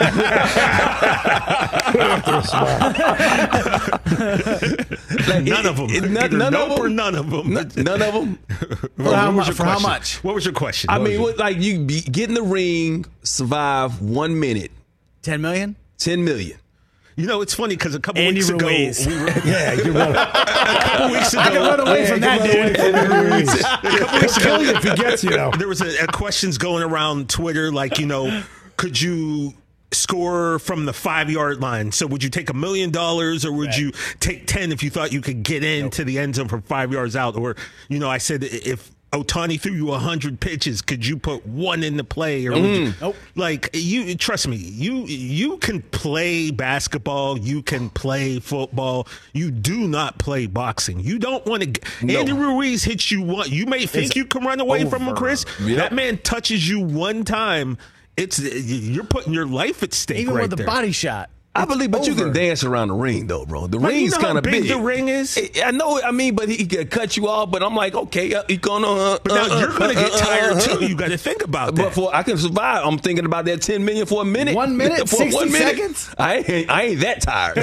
of them. None of them. None of them. For how much? What was your question? I mean, like you get in the ring, survive 1 minute. 10 million? 10 million. You know, it's funny because a couple weeks ago, you're right. A couple weeks ago, I can run away from that, dude. A couple weeks ago, if he gets you. There was a questions going around Twitter, like, could you score from the 5-yard line? So would you take $1 million, or would you take 10 if you thought you could get into the end zone from 5 yards out? Or, I said, if Ohtani threw you 100 pitches, could you put one into play? Or would you, like, you trust me, you can play basketball, you can play football. You do not play boxing. You don't want to. Andy Ruiz hits you one. You may think you can run away from him, Chris. Yep. That man touches you one time. You're putting your life at stake. Even right with the there. body shot. I believe, but you can dance around the ring, though, bro. The ring's kind of big. The ring is. I know. I mean, but he can cut you off. But I'm like, okay, he's gonna. But now you're gonna get tired too. You got to think about that. But I can survive. I'm thinking about that 10 million for a minute. 1 minute, 60 seconds. I ain't that tired.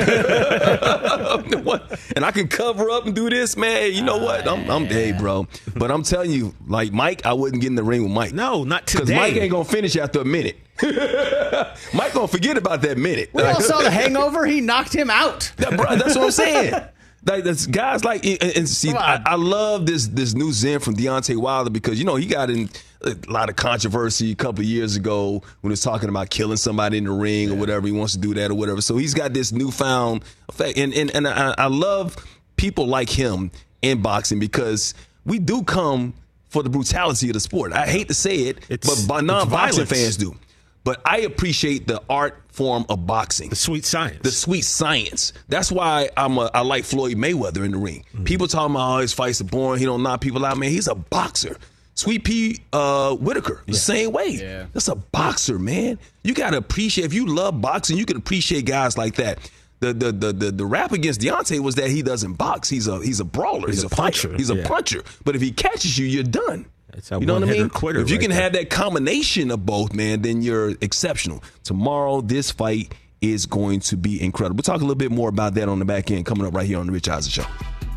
And I can cover up and do this, man. You know what? I'm hey, bro. But I'm telling you, like Mike, I wouldn't get in the ring with Mike. No, not today. Because Mike ain't gonna finish after a minute. Mike gonna forget about that minute. We all saw The Hangover. He knocked him out. That's what I'm saying. Like that's guys like and see, I love this new Zen from Deontay Wilder because he got in a lot of controversy a couple of years ago when he was talking about killing somebody in the ring or whatever. He wants to do that or whatever. So he's got this newfound effect, and I love people like him in boxing because we do come for the brutality of the sport. I hate to say it, but non-boxing fans do. But I appreciate the art form of boxing. The sweet science. The sweet science. That's why I like Floyd Mayweather in the ring. Mm-hmm. People talking about his fights are boring. He don't knock people out. Man, he's a boxer. Sweet Pea Whitaker, the same way. Yeah. That's a boxer, man. You got to appreciate, if you love boxing, you can appreciate guys like that. The rap against Deontay was that he doesn't box. He's a brawler. He's a puncher. He's a puncher. But if he catches you, you're done. You know what I mean? If you can have that combination of both, man, then you're exceptional. Tomorrow, this fight is going to be incredible. We'll talk a little bit more about that on the back end coming up right here on the Rich Eisen Show.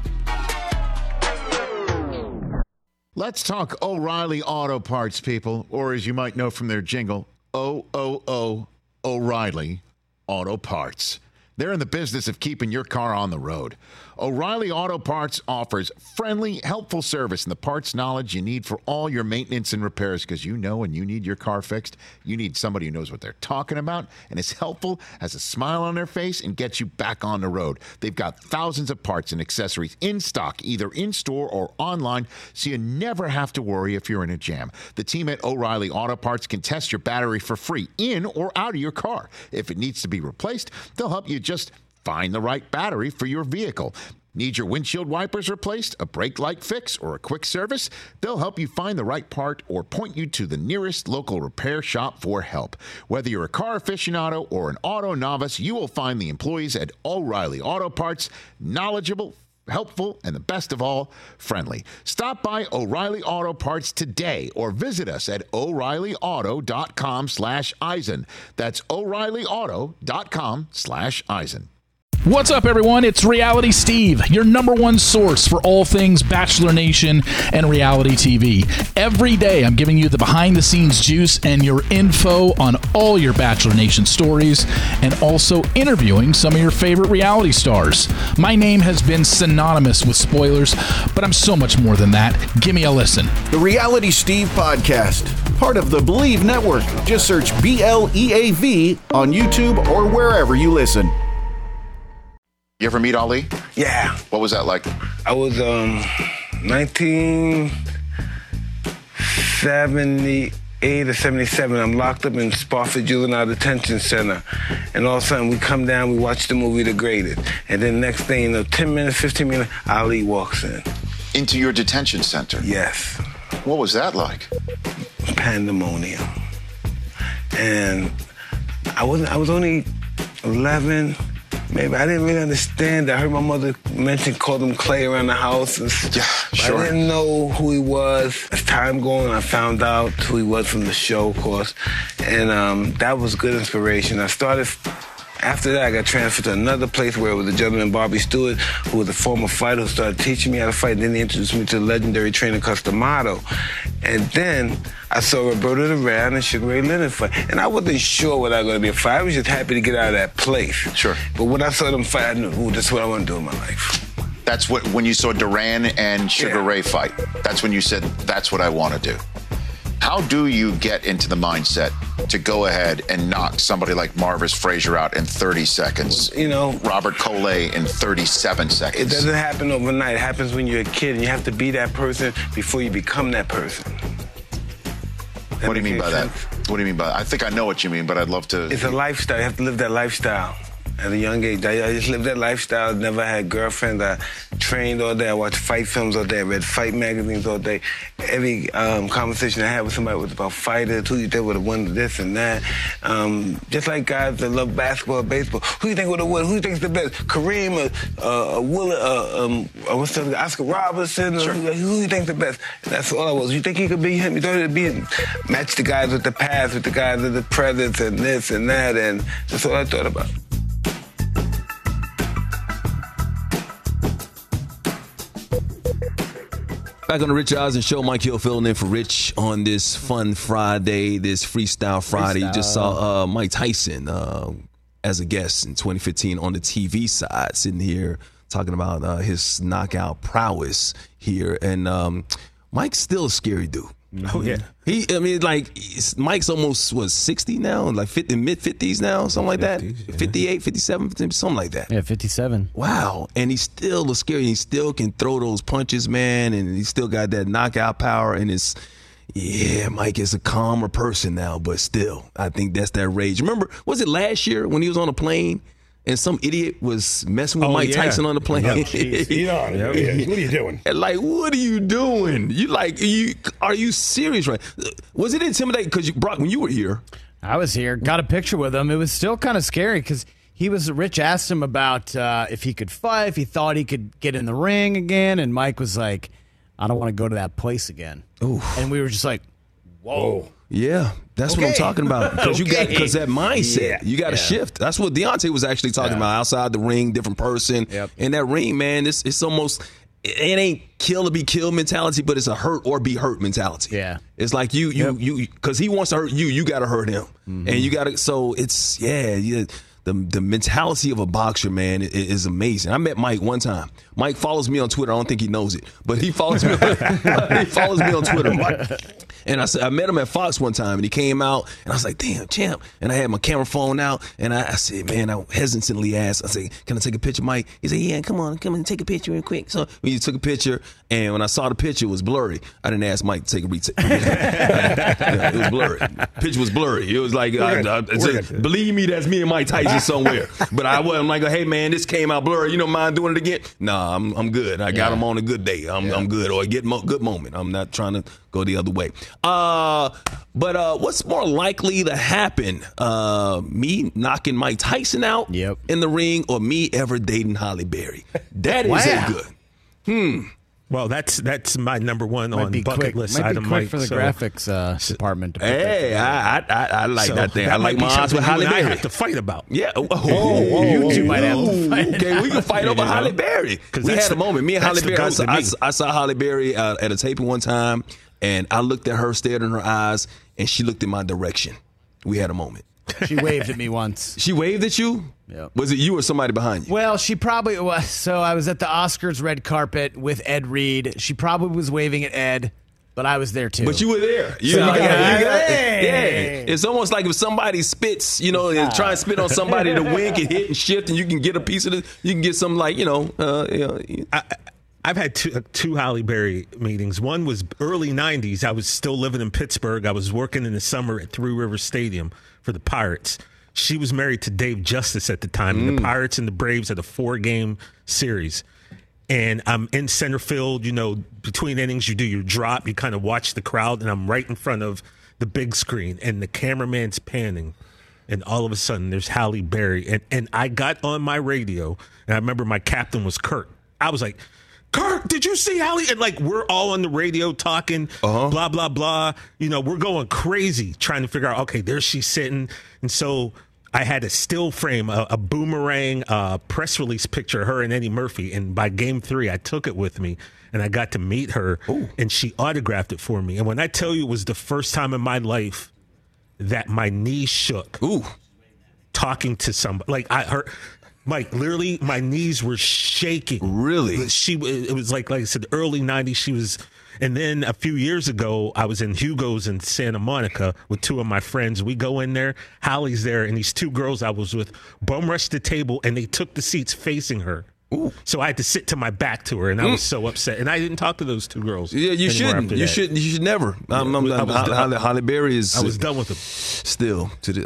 Let's talk O'Reilly Auto Parts, people, or as you might know from their jingle, O'Reilly Auto Parts. They're in the business of keeping your car on the road. O'Reilly Auto Parts offers friendly, helpful service and the parts knowledge you need for all your maintenance and repairs, because you know when you need your car fixed, you need somebody who knows what they're talking about and is helpful, has a smile on their face, and gets you back on the road. They've got thousands of parts and accessories in stock, either in-store or online, so you never have to worry if you're in a jam. The team at O'Reilly Auto Parts can test your battery for free in or out of your car. If it needs to be replaced, they'll help you just find the right battery for your vehicle. Need your windshield wipers replaced, a brake light fix, or a quick service? They'll help you find the right part or point you to the nearest local repair shop for help. Whether you're a car aficionado or an auto novice, you will find the employees at O'Reilly Auto Parts knowledgeable, helpful, and the best of all, friendly. Stop by O'Reilly Auto Parts today or visit us at O'ReillyAuto.com/Eisen. That's O'ReillyAuto.com/Eisen. What's up, everyone? It's Reality Steve, your number one source for all things Bachelor Nation and reality TV. Every day, I'm giving you the behind-the-scenes juice and your info on all your Bachelor Nation stories, and also interviewing some of your favorite reality stars. My name has been synonymous with spoilers, but I'm so much more than that. Give me a listen. The Reality Steve Podcast, part of the Believe Network. Just search BLEAV on YouTube or wherever you listen. You ever meet Ali? Yeah. What was that like? I was 1978 or 77. I'm locked up in Spofford Juvenile Detention Center. And all of a sudden, we come down, we watch the movie Degraded. And then next thing, 10 minutes, 15 minutes, Ali walks in. Into your detention center? Yes. What was that like? Pandemonium. And I was only 11. Maybe I didn't really understand. I heard my mother called him Clay around the house. Yeah, sure. I didn't know who he was. As time going, I found out who he was from the show, of course. And that was good inspiration. After that, I got transferred to another place where it was a gentleman, Bobby Stewart, who was a former fighter who started teaching me how to fight. And then he introduced me to the legendary trainer Customato. And then I saw Roberto Duran and Sugar Ray Leonard fight. And I wasn't sure what I was going to be a fighter. I was just happy to get out of that place. Sure. But when I saw them fight, I knew, this is what I want to do in my life. That's when you saw Duran and Sugar Ray fight. That's when you said, that's what I want to do. How do you get into the mindset to go ahead and knock somebody like Marvis Frazier out in 30 seconds? You know, Robert Coley in 37 seconds. It doesn't happen overnight. It happens when you're a kid, and you have to be that person before you become that person. What do you mean by that? What do you mean by that? I think I know what you mean, but I'd love to. It's a lifestyle. You have to live that lifestyle. At a young age, I just lived that lifestyle. Never had girlfriends. I trained all day. I watched fight films all day. I read fight magazines all day. Every conversation I had with somebody was about fighters. Who you think would have won this and that. Just like guys that love basketball or baseball. Who you think would have won? Who you think's the best? Kareem or what's the Oscar Robertson? Sure. Who you think's the best? And that's all I was. You think he could be him? You thought he'd be him? Match the guys with the past with the guys with the presents and this and that. And that's all I thought about. Back on the Rich Eisen Show, Mike Hill filling in for Rich on this fun Friday, this Freestyle Friday. You just saw Mike Tyson as a guest in 2015 on the TV side, sitting here talking about his knockout prowess here. And Mike's still a scary dude. Oh, yeah. Mike's almost, 60 now? Like mid-50s now? Something like that? 58, 57, something like that. Yeah, 57. Wow. And he's still a scary. He still can throw those punches, man, and he's still got that knockout power. And Mike is a calmer person now, but still, I think that's that rage. Remember, was it last year when he was on a plane? And some idiot was messing with Mike Tyson on the plane. What are you doing? And what are you doing? Are you serious, right? Was it intimidating? Because Brock, when you were here, I was here, got a picture with him. It was still kind of scary because Rich asked him about if he could fight, if he thought he could get in the ring again, and Mike was like, "I don't want to go to that place again." Ooh. And we were just like, "Whoa." Yeah, that's what I'm talking about. Because because that mindset, you got to shift. That's what Deontay was actually talking about. Outside the ring, different person. In that ring, man, it's almost, it ain't kill to be killed mentality, but it's a hurt or be hurt mentality. Yeah, it's like you because he wants to hurt you, you got to hurt him, and you got to. So it's the mentality of a boxer, man, is amazing. I met Mike one time. Mike follows me on Twitter. I don't think he knows it, but he follows me. He follows me on Twitter. And I met him at Fox one time, and he came out, and I was like, damn, champ. And I had my camera phone out, and I said, man, I hesitantly asked, I said, can I take a picture, Mike? He said, yeah, come on, and take a picture real quick. So we took a picture, and when I saw the picture, it was blurry. I didn't ask Mike to take a retake. It was blurry. Picture was blurry. It was like, believe me, that's me and Mike Tyson somewhere. But I wasn't like, hey, man, this came out blurry. You don't mind doing it again? Nah, I'm good. I got him on a good day. I'm good, or a good moment. I'm not trying to go the other way. But what's more likely to happen? Me knocking Mike Tyson out in the ring, or me ever dating Halle Berry? That is a good. Well, that's my number one on bucket list item. Might be quick for the graphics department. Hey, I like that thing. I like my odds with Halle Berry. I have to fight about. Yeah. You two might have to fight. Okay, we can fight over Halle Berry. We had a moment. Me and Halle Berry. I saw Halle Berry at a taping one time. And I looked at her, stared in her eyes, and she looked in my direction. We had a moment. She waved at me once. She waved at you? Yeah. Was it you or somebody behind you? Well, she probably was. So I was at the Oscars red carpet with Ed Reed. She probably was waving at Ed, but I was there too. But you were there. It's almost like if somebody spits, and try and spit on somebody, the wind can hit and shift, and you can get a piece of it. You can get some I've had two Halle Berry meetings. One was early 90s. I was still living in Pittsburgh. I was working in the summer at Three Rivers Stadium for the Pirates. She was married to Dave Justice at the time, and the Pirates and the Braves had a 4-game series. And I'm in center field, between innings, you do your drop, you kind of watch the crowd, and I'm right in front of the big screen, and the cameraman's panning. And all of a sudden, there's Halle Berry. And I got on my radio, and I remember my captain was Kurt. I was like, Kurt, did you see Halle? And we're all on the radio talking, blah, blah, blah. We're going crazy trying to figure out, okay, there she's sitting. And so I had a still frame, a boomerang press release picture of her and Eddie Murphy. And by game 3, I took it with me and I got to meet her. Ooh. And she autographed it for me. And when I tell you it was the first time in my life that my knees shook. Ooh. Talking to somebody. Mike, literally, my knees were shaking. Really? It was like I said, early 90s. She was, and then a few years ago, I was in Hugo's in Santa Monica with 2 of my friends. We go in there, Halle's there, and these 2 girls I was with bum rushed the table, and they took the seats facing her. Ooh. So I had to sit to my back to her, and I was so upset. And I didn't talk to those 2 girls. Yeah, you shouldn't. You should never. Halle Berry is. I was done with them. Still,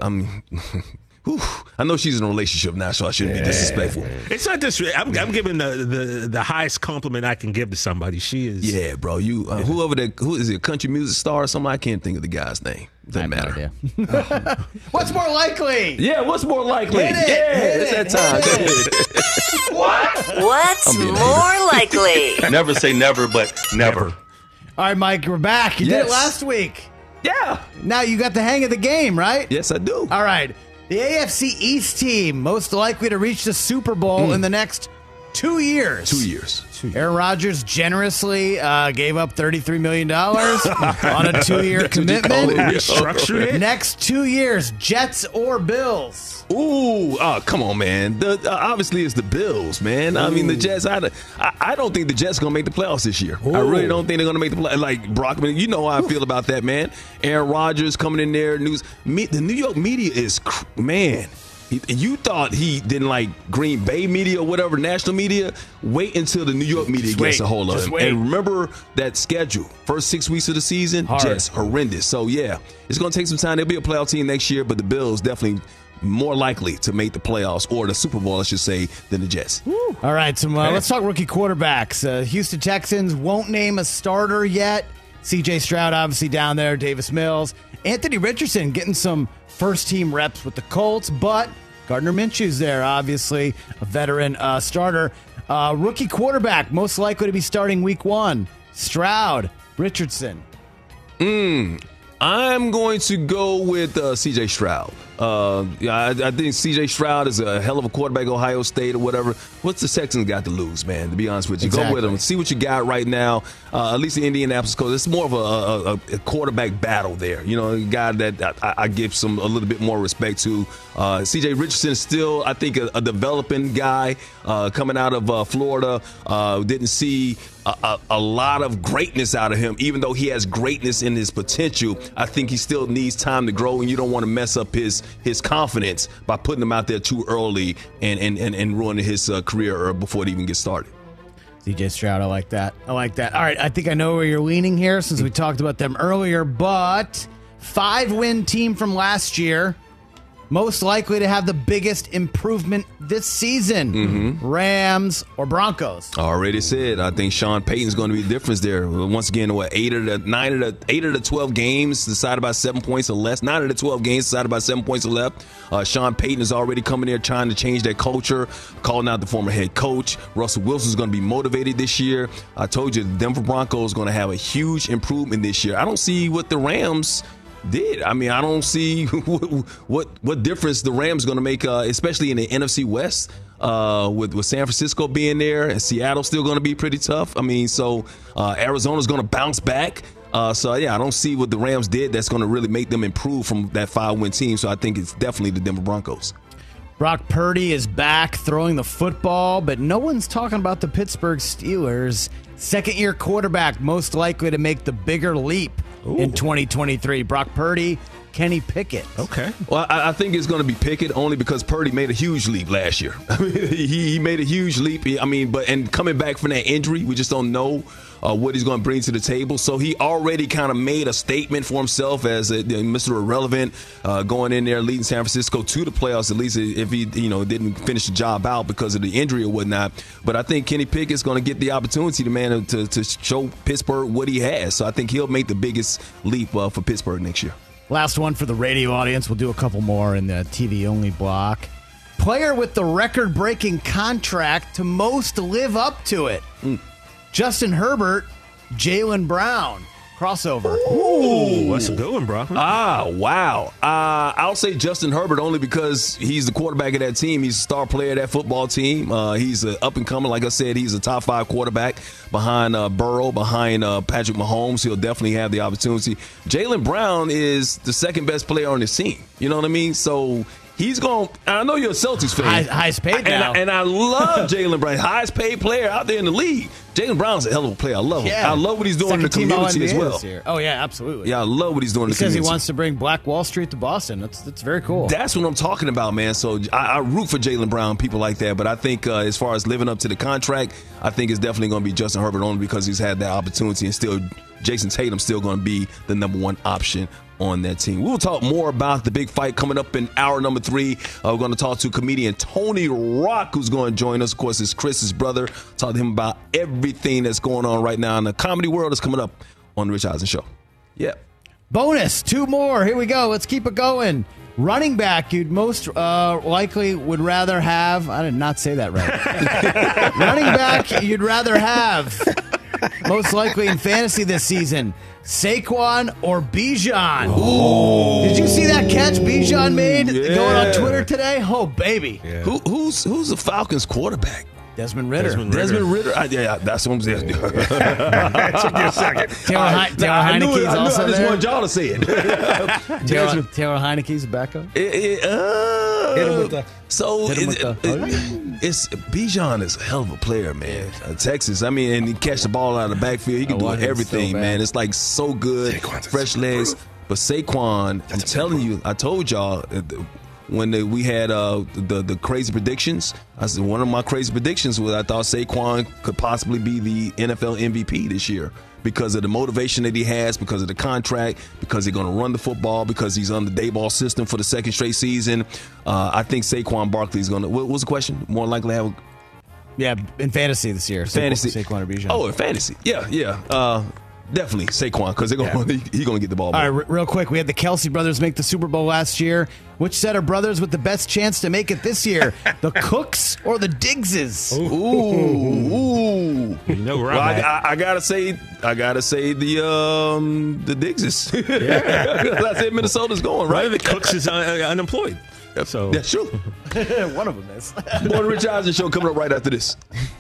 I know she's in a relationship now, so I shouldn't be disrespectful. It's not disrespectful. I'm giving the highest compliment I can give to somebody. She is. Yeah, bro. Who is it? A country music star or something? I can't think of the guy's name. Doesn't matter. What's more likely? Yeah, what's more likely? It's that time. What's more likely? Never say never, but never. All right, Mike, we're back. You did it last week. Yeah. Now you got the hang of the game, right? Yes, I do. All right. The AFC East team most likely to reach the Super Bowl in the next 2 years. 2 years. Aaron Rodgers generously gave up $33 million on a 2-year commitment. Restructured it. Next 2 years, Jets or Bills? Ooh, come on, man. Obviously, it's the Bills, man. Ooh. I mean, the Jets. I don't think the Jets are going to make the playoffs this year. Ooh. I really don't think they're going to make the playoffs. Like Brockman, you know how I feel about that, man. Aaron Rodgers coming in there. The New York media is, man. You thought he didn't like Green Bay media or whatever, national media. Wait until the New York media gets a hold of him. And remember that schedule. First 6 weeks of the season, just horrendous. So, yeah, it's going to take some time. There'll be a playoff team next year, but the Bills definitely more likely to make the playoffs, or the Super Bowl, I should say, than the Jets. Woo. All right, so let's talk rookie quarterbacks. Houston Texans won't name a starter yet. C.J. Stroud obviously down there, Davis Mills. Anthony Richardson getting some first-team reps with the Colts, but Gardner Minshew's there, obviously, a veteran starter. Rookie quarterback, most likely to be starting week 1. Stroud, Richardson. I'm going to go with C.J. Stroud. I think C.J. Stroud is a hell of a quarterback, Ohio State or whatever. What's the Texans got to lose, man, to be honest with you? Exactly. Go with them. See what you got right now. At least the Indianapolis Colts, it's more of a quarterback battle there. You know, a guy that I give a little bit more respect to. C.J. Richardson is still, I think, a developing guy coming out of Florida. Didn't see a lot of greatness out of him, even though he has greatness in his potential. I think he still needs time to grow, and you don't want to mess up his confidence by putting him out there too early and ruining his career before it even gets started. CJ Stroud, I like that. All right, I think I know where you're leaning here since we talked about them earlier, but 5-win team from last year, most likely to have the biggest improvement this season. Mm-hmm. Rams or Broncos? Already said. I think Sean Payton's going to be the difference there. Once again, 8 of the 12 games decided by 7 points or less. 9 of the 12 games decided by 7 points or less. Sean Payton is already coming there trying to change that culture, calling out the former head coach. Russell Wilson's going to be motivated this year. I told you, the Denver Broncos going to have a huge improvement this year. I don't see what the Rams did. I mean, I don't see what difference the Rams going to make, especially in the NFC West, with San Francisco being there and Seattle still going to be pretty tough. I mean, so Arizona's going to bounce back. I don't see what the Rams did that's going to really make them improve from that 5-win team. So I think it's definitely the Denver Broncos. Brock Purdy is back throwing the football, but no one's talking about the Pittsburgh Steelers. Second-year quarterback most likely to make the bigger leap in 2023. Brock Purdy, Kenny Pickett. Okay. Well, I think it's going to be Pickett only because Purdy made a huge leap last year. I mean, he made a huge leap. And coming back from that injury, we just don't know what he's going to bring to the table. So he already kind of made a statement for himself as Mr. Irrelevant, going in there leading San Francisco to the playoffs, at least if he didn't finish the job out because of the injury or whatnot. But I think Kenny Pickett's going to get the opportunity to show Pittsburgh what he has. So I think he'll make the biggest leap for Pittsburgh next year. Last one for the radio audience. We'll do a couple more in the TV-only block. Player with the record-breaking contract to most live up to it. Justin Herbert, Jaylen Brown. Crossover. Ooh, that's a good one, bro. Wow. I'll say Justin Herbert only because he's the quarterback of that team. He's a star player of that football team. He's an up-and-coming. Like I said, he's a top-5 quarterback behind Burrow, behind Patrick Mahomes. He'll definitely have the opportunity. Jaylen Brown is the second-best player on this team. You know what I mean? So he's going – I know you're a Celtics fan. Highest paid now. And I love Jaylen Brown. Highest paid player out there in the league. Jaylen Brown's a hell of a player. I love him. I love what he's doing in the community as well. Oh, yeah, absolutely. Yeah, I love what he's doing in the community. He says he wants to bring Black Wall Street to Boston. That's very cool. That's what I'm talking about, man. So I root for Jaylen Brown, people like that. But I think as far as living up to the contract, I think it's definitely going to be Justin Herbert only because he's had that opportunity, and still Jason Tatum's still going to be the number one option on that team. We'll talk more about the big fight coming up in hour number 3. We're going to talk to comedian Tony Rock, who's going to join us. Of course, it's Chris's brother. Talk to him about everything that's going on right now in the comedy world that's coming up on the Rich Eisen Show. Yeah. Bonus, 2 more. Here we go. Let's keep it going. Running back you'd most likely would rather have. I did not say that right. Running back you'd rather have most likely in fantasy this season. Saquon or Bijan? Oh. Did you see that catch Bijan made going on Twitter today? Oh, baby. Yeah. Who's the Falcons quarterback? Desmond Ridder. Desmond Ridder. That's what I'm saying. Took you a second. Taylor Heineke's also I just there. wanted y'all to say it. Taylor Heineke's a backup. Bijan is a hell of a player, man. Texas. I mean, and he catch the ball out of the backfield. He can do everything, man. It's like so good, fresh legs. But Saquon, I'm telling you, I told y'all when we had the crazy predictions. I said one of my crazy predictions was I thought Saquon could possibly be the NFL MVP this year because of the motivation that he has, because of the contract, because they're going to run the football, because he's on the Dayball system for the second straight season. I think Saquon Barkley is going to. What was the question? More likely to have. Yeah, in fantasy this year. Fantasy. Saquon or Bijan. Oh, in fantasy. Yeah. Definitely Saquon, because he's going to get the ball. All right, real quick, we had the Kelsey brothers make the Super Bowl last year. Which set of brothers with the best chance to make it this year? The Cooks or the Diggses? Ooh. You know where I gotta say the Diggses. Yeah. I said Minnesota's going, right? One of the Cooks is unemployed. So that's true. One of them is. More Rich Eisen Show coming up right after this.